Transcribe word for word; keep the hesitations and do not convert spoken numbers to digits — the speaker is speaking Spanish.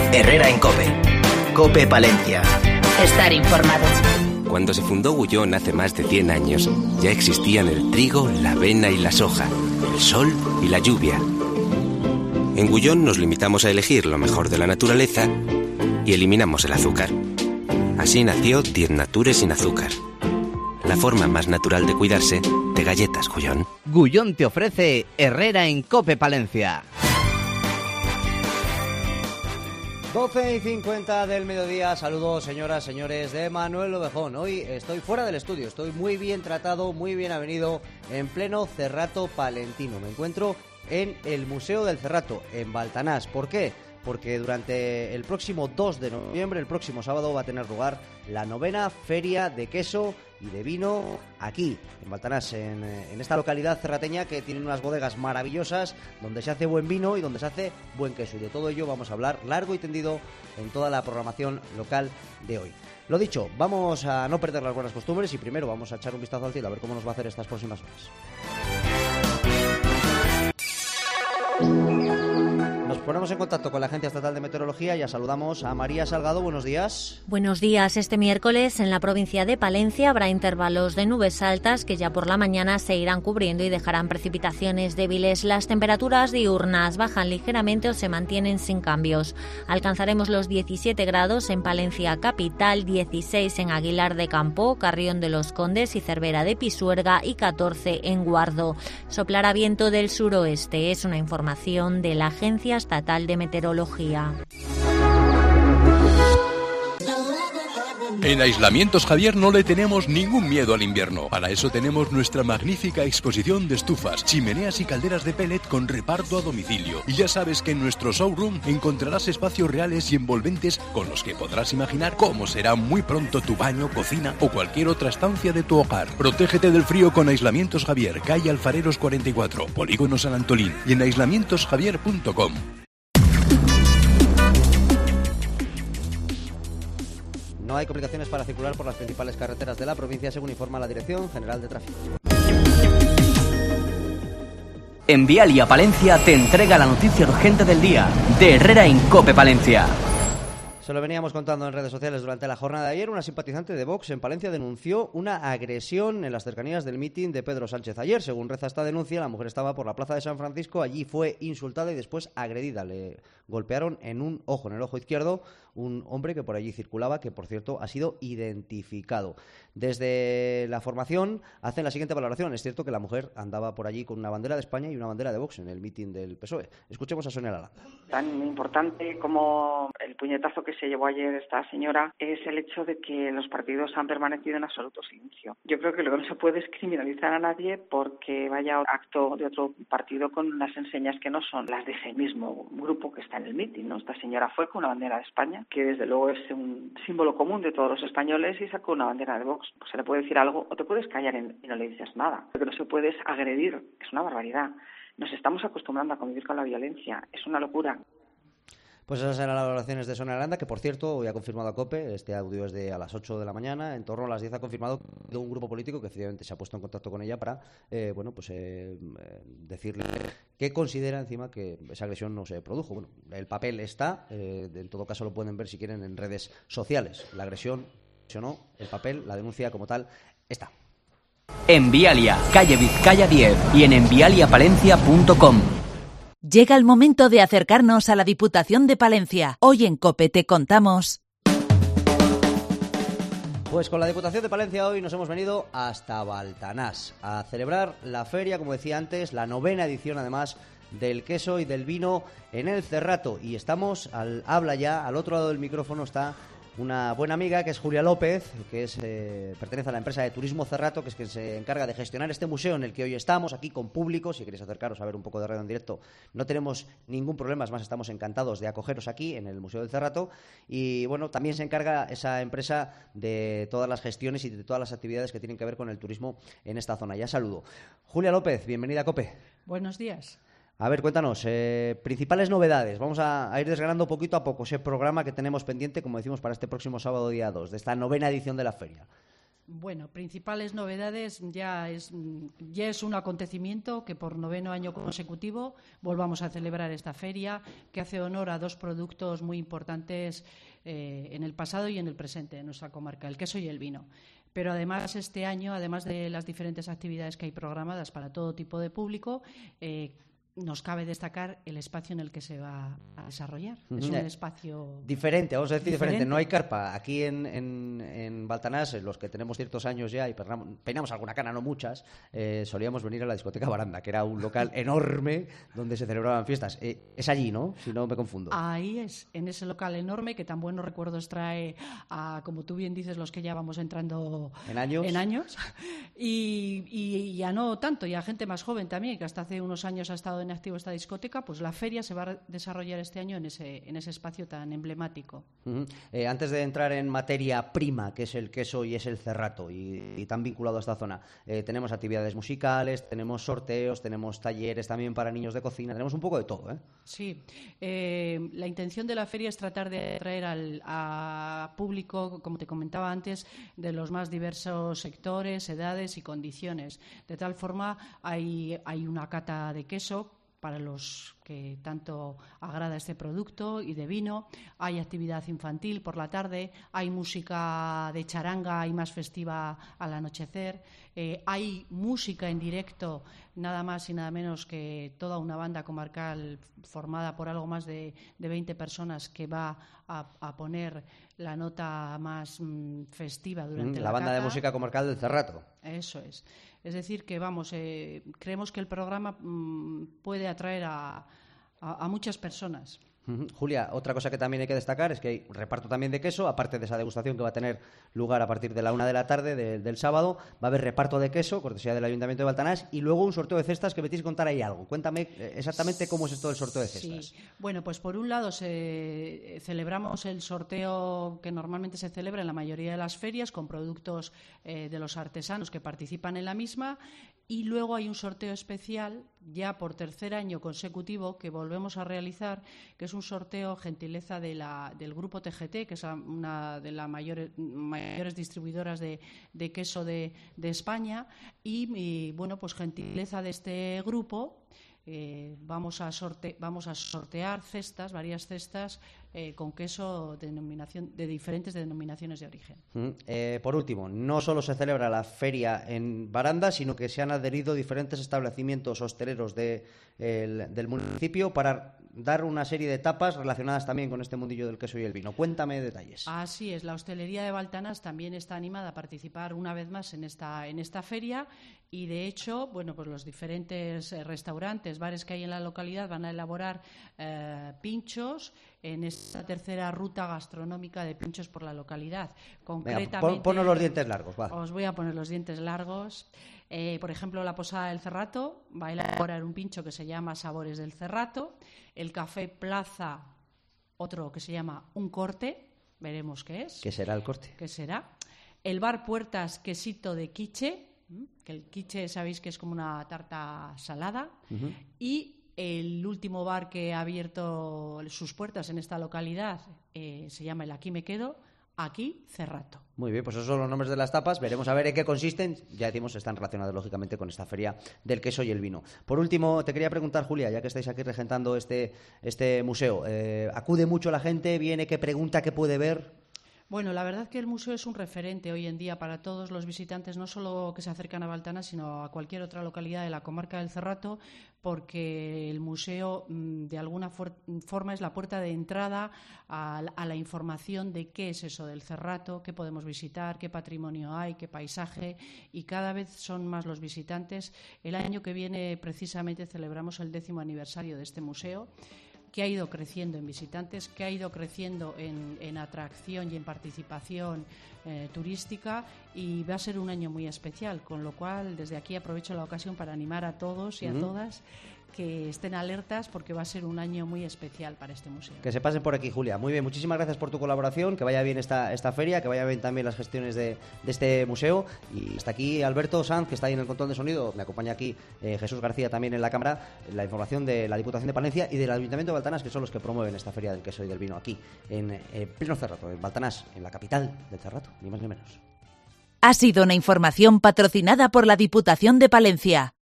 Herrera en COPE. COPE Palencia. Estar informado. Cuando se fundó Gullón hace más de cien años, ya existían el trigo, la avena y la soja, el sol y la lluvia. En Gullón nos limitamos a elegir lo mejor de la naturaleza y eliminamos el azúcar. Así nació Diez Nature sin azúcar. La forma más natural de cuidarse de galletas Gullón. Gullón te ofrece Herrera en COPE Palencia. doce y cincuenta del mediodía, saludos señoras, señores de Manuel Ovejón. Hoy estoy fuera del estudio, estoy muy bien tratado, muy bien avenido, en pleno Cerrato palentino. Me encuentro en el Museo del Cerrato, en Baltanás. ¿Por qué? Porque durante el próximo dos de noviembre, el próximo sábado, va a tener lugar la novena Feria de Queso y de Vino aquí, en Baltanás, en, en esta localidad cerrateña que tiene unas bodegas maravillosas, donde se hace buen vino y donde se hace buen queso. Y de todo ello vamos a hablar largo y tendido en toda la programación local de hoy. Lo dicho, vamos a no perder las buenas costumbres y primero vamos a echar un vistazo al cielo a ver cómo nos va a hacer estas próximas horas. Nos ponemos en contacto con la Agencia Estatal de Meteorología y ya saludamos a María Salgado. Buenos días. Buenos días. Este miércoles en la provincia de Palencia habrá intervalos de nubes altas que ya por la mañana se irán cubriendo y dejarán precipitaciones débiles. Las temperaturas diurnas bajan ligeramente o se mantienen sin cambios. Alcanzaremos los diecisiete grados en Palencia capital, dieciséis en Aguilar de Campo, Carrión de los Condes y Cervera de Pisuerga y catorce en Guardo. Soplará viento del suroeste. Es una información de la Agencia Estatal de Meteorología. En Aislamientos Javier no le tenemos ningún miedo al invierno. Para eso tenemos nuestra magnífica exposición de estufas, chimeneas y calderas de pellet con reparto a domicilio. Y ya sabes que en nuestro showroom encontrarás espacios reales y envolventes con los que podrás imaginar cómo será muy pronto tu baño, cocina o cualquier otra estancia de tu hogar. Protégete del frío con Aislamientos Javier, calle Alfareros cuarenta y cuatro, Polígono San Antolín y en aislamientos javier punto com. No hay complicaciones para circular por las principales carreteras de la provincia, según informa la Dirección General de Tráfico. En Vialia Palencia te entrega la noticia urgente del día de Herrera en COPE Palencia. Se lo veníamos contando en redes sociales durante la jornada de ayer. Una simpatizante de Vox en Palencia denunció una agresión en las cercanías del mitin de Pedro Sánchez ayer. Según reza esta denuncia, la mujer estaba por la plaza de San Francisco, allí fue insultada y después agredida. Le golpearon en un ojo, en el ojo izquierdo, un hombre que por allí circulaba, que por cierto ha sido identificado. Desde la formación hacen la siguiente valoración. Es cierto que la mujer andaba por allí con una bandera de España y una bandera de Vox en el mitin del P S O E. Escuchemos a Sonia Lalanda. Tan importante como el puñetazo que se llevó ayer esta señora es el hecho de que los partidos han permanecido en absoluto silencio. Yo creo que lo que no se puede es criminalizar a nadie porque vaya acto de otro partido con unas enseñas que no son las de ese mismo grupo que está en el mitin, ¿no? Esta señora fue con una bandera de España, que desde luego es un símbolo común de todos los españoles, y sacó una bandera de Vox. Pues se le puede decir algo o te puedes callar y no le dices nada. Lo que no se puede es agredir, es una barbaridad. Nos estamos acostumbrando a convivir con la violencia, es una locura. Pues esas eran las valoraciones de Sonia Aranda, que por cierto hoy ha confirmado a COPE, este audio es de a las ocho de la mañana, en torno a las diez ha confirmado de un grupo político que efectivamente se ha puesto en contacto con ella para eh, bueno pues eh, decirle que considera encima que esa agresión no se produjo. Bueno, el papel está, eh, en todo caso lo pueden ver si quieren en redes sociales. La agresión, o no, el papel, la denuncia como tal, está. En Vialia, calle Vizcaya diez y en envialiapalencia punto com. Llega el momento de acercarnos a la Diputación de Palencia. Hoy en COPE te contamos. Pues con la Diputación de Palencia hoy nos hemos venido hasta Baltanás a celebrar la feria, como decía antes, la novena edición además del queso y del vino en el Cerrato. Y estamos, al habla ya, al otro lado del micrófono está una buena amiga que es Julia López, que es eh, pertenece a la empresa de Turismo Cerrato, que es quien se encarga de gestionar este museo en el que hoy estamos, aquí con público. Si queréis acercaros a ver un poco de radio en directo, no tenemos ningún problema, es más, estamos encantados de acogeros aquí en el Museo del Cerrato. Y bueno, también se encarga esa empresa de todas las gestiones y de todas las actividades que tienen que ver con el turismo en esta zona. Ya saludo. Julia López, bienvenida a COPE. Buenos días. A ver, cuéntanos, eh, principales novedades. Vamos a, a ir desgranando poquito a poco ese programa que tenemos pendiente, como decimos, para este próximo sábado día dos, de esta novena edición de la feria. Bueno, principales novedades, ya es, ya es un acontecimiento que por noveno año consecutivo volvamos a celebrar esta feria, que hace honor a dos productos muy importantes eh, en el pasado y en el presente de nuestra comarca, el queso y el vino. Pero además este año, además de las diferentes actividades que hay programadas para todo tipo de público, eh, nos cabe destacar el espacio en el que se va a desarrollar. Uh-huh. Es un espacio diferente, vamos a decir diferente. diferente. No hay carpa. Aquí en, en, en Baltanás, los que tenemos ciertos años ya y peinamos alguna cana, no muchas, eh, solíamos venir a la discoteca Baranda, que era un local enorme donde se celebraban fiestas. Eh, es allí, ¿no? Si no me confundo. Ahí es, en ese local enorme que tan buenos recuerdos trae a, como tú bien dices, los que ya vamos entrando en años. En años. Y, y ya no tanto, y a gente más joven también, que hasta hace unos años ha estado en activo esta discoteca, pues la feria se va a desarrollar este año en ese, en ese espacio tan emblemático. Uh-huh. Eh, antes de entrar en materia prima, que es el queso y es el cerrato, y, y tan vinculado a esta zona, eh, tenemos actividades musicales, tenemos sorteos, tenemos talleres también para niños de cocina, tenemos un poco de todo, ¿eh? Sí, eh, la intención de la feria es tratar de atraer al a público, como te comentaba antes, de los más diversos sectores, edades y condiciones. De tal forma, hay, hay una cata de queso para los que tanto agrada este producto, y de vino. Hay actividad infantil por la tarde, hay música de charanga y más festiva al anochecer, eh, hay música en directo, nada más y nada menos que toda una banda comarcal formada por algo más de, de veinte personas que va a, a poner la nota más mm, festiva durante mm, la la banda cata. de música comarcal del Cerrato. Eso es. Es decir, que vamos, eh, creemos que el programa mmm, puede atraer a, a, a muchas personas. Uh-huh. Julia, otra cosa que también hay que destacar es que hay reparto también de queso, aparte de esa degustación que va a tener lugar a partir de la una de la tarde de, del sábado, va a haber reparto de queso, cortesía del Ayuntamiento de Baltanás, y luego un sorteo de cestas que me tienes que contar ahí algo. Cuéntame exactamente cómo es esto del sorteo de cestas. Sí, bueno, pues por un lado se, celebramos el sorteo que normalmente se celebra en la mayoría de las ferias con productos eh, de los artesanos que participan en la misma. Y luego hay un sorteo especial, ya por tercer año consecutivo, que volvemos a realizar, que es un sorteo gentileza de la, del Grupo T G T, que es una de las mayores, mayores distribuidoras de, de queso de, de España. Y, y, bueno, pues gentileza de este grupo. Eh, vamos, a sorte vamos a sortear cestas, varias cestas eh, con queso de, denominación, de diferentes denominaciones de origen. Mm, eh, por último, no solo se celebra la feria en Baranda, sino que se han adherido diferentes establecimientos hosteleros de, el, del municipio para dar una serie de etapas relacionadas también con este mundillo del queso y el vino. Cuéntame detalles. Así es, la hostelería de Baltanás también está animada a participar una vez más en esta, en esta feria, y de hecho, bueno, pues los diferentes eh, restaurantes, bares que hay en la localidad van a elaborar eh, pinchos en esta tercera ruta gastronómica de pinchos por la localidad. Concretamente, Venga, pon, ponos los dientes largos, va. Os voy a poner los dientes largos. Eh, por ejemplo, la Posada del Cerrato va a elaborar un pincho que se llama Sabores del Cerrato. El Café Plaza, otro que se llama Un Corte, veremos qué es. ¿Qué será el corte? ¿Qué será? El Bar Puertas Quesito de Quiche, que el quiche sabéis que es como una tarta salada. Uh-huh. Y el último bar que ha abierto sus puertas en esta localidad eh, se llama el Aquí Me Quedo, Aquí Cerrato. Muy bien, pues esos son los nombres de las tapas. Veremos a ver en qué consisten. Ya decimos, están relacionados lógicamente con esta feria del queso y el vino. Por último, te quería preguntar, Julia, ya que estáis aquí regentando este, este museo, eh, ¿acude mucho la gente? ¿Viene? ¿Qué pregunta? ¿Qué puede ver? Bueno, la verdad que el museo es un referente hoy en día para todos los visitantes, no solo que se acercan a Baltanás, sino a cualquier otra localidad de la comarca del Cerrato, porque el museo de alguna for forma es la puerta de entrada a, a la información de qué es eso del Cerrato, qué podemos visitar, qué patrimonio hay, qué paisaje, y cada vez son más los visitantes. El año que viene precisamente celebramos el décimo aniversario de este museo, que ha ido creciendo en visitantes, que ha ido creciendo en, en atracción y en participación eh, turística, y va a ser un año muy especial, con lo cual desde aquí aprovecho la ocasión para animar a todos y a uh-huh. todas que estén alertas, porque va a ser un año muy especial para este museo. Que se pasen por aquí, Julia. Muy bien, muchísimas gracias por tu colaboración, que vaya bien esta, esta feria, que vaya bien también las gestiones de, de este museo. Y hasta aquí Alberto Sanz, que está ahí en el control de sonido, me acompaña aquí eh, Jesús García también en la cámara, la información de la Diputación de Palencia y del Ayuntamiento de Baltanás, que son los que promueven esta feria del queso y del vino aquí, en eh, pleno Cerrato, en Baltanás, en la capital del Cerrato, ni más ni menos. Ha sido una información patrocinada por la Diputación de Palencia.